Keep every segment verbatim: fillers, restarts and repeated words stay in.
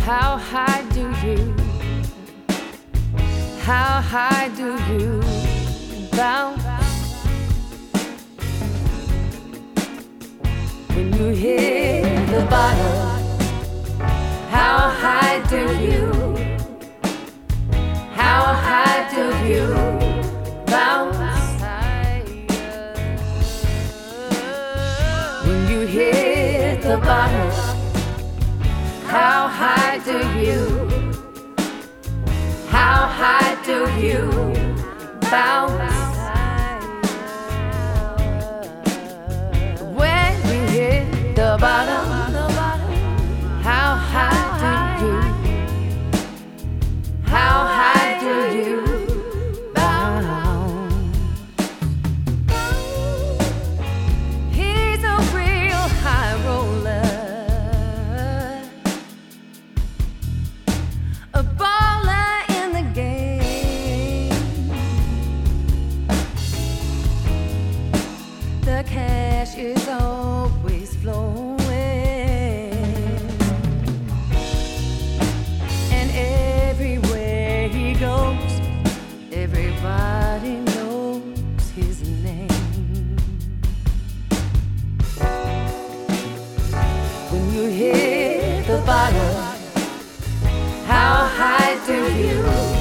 How high do you, how high do you bounce when you hit the bottom? How high do you, how high do you bounce when you hit the bottom? How high do you, how high do you bounce when we hit the bottom? How high do you, how high do you bounce? He's a real high roller, a baller in the game. The cash is always flowing, and everywhere he goes, everybody knows his name. When you hit the bottom, how high do you,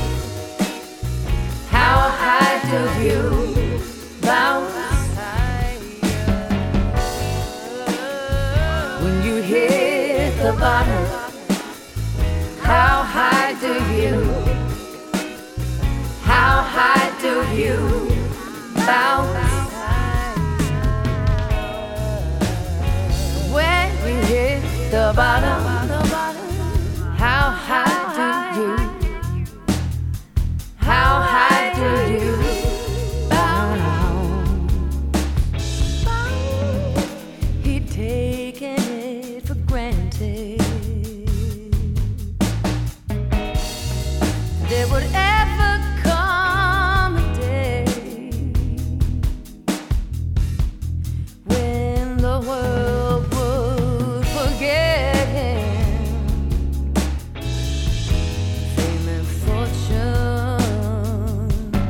how high do you bounce when you hit the bottom? How high do you, how high do you bounce when we hit the bottom? How high do you, how high do you bounce? He'd taken it for granted there would ever come a day when the world would forget him. Fame and fortune,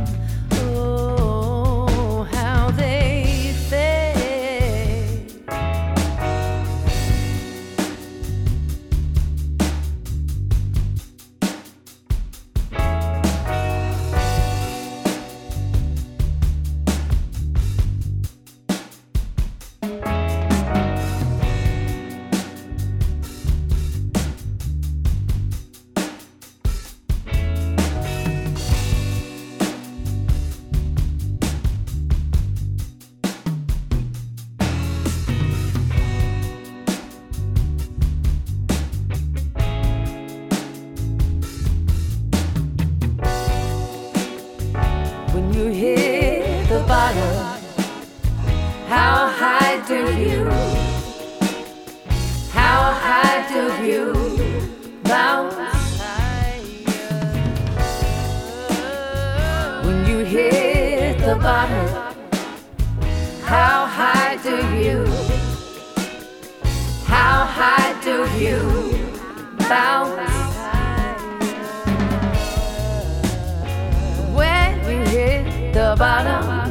oh, how they fade. When you hit the bottom, how high do you, how high do you bounce when you hit the bottom? How high do you, how high do you bounce when we hit the bottom?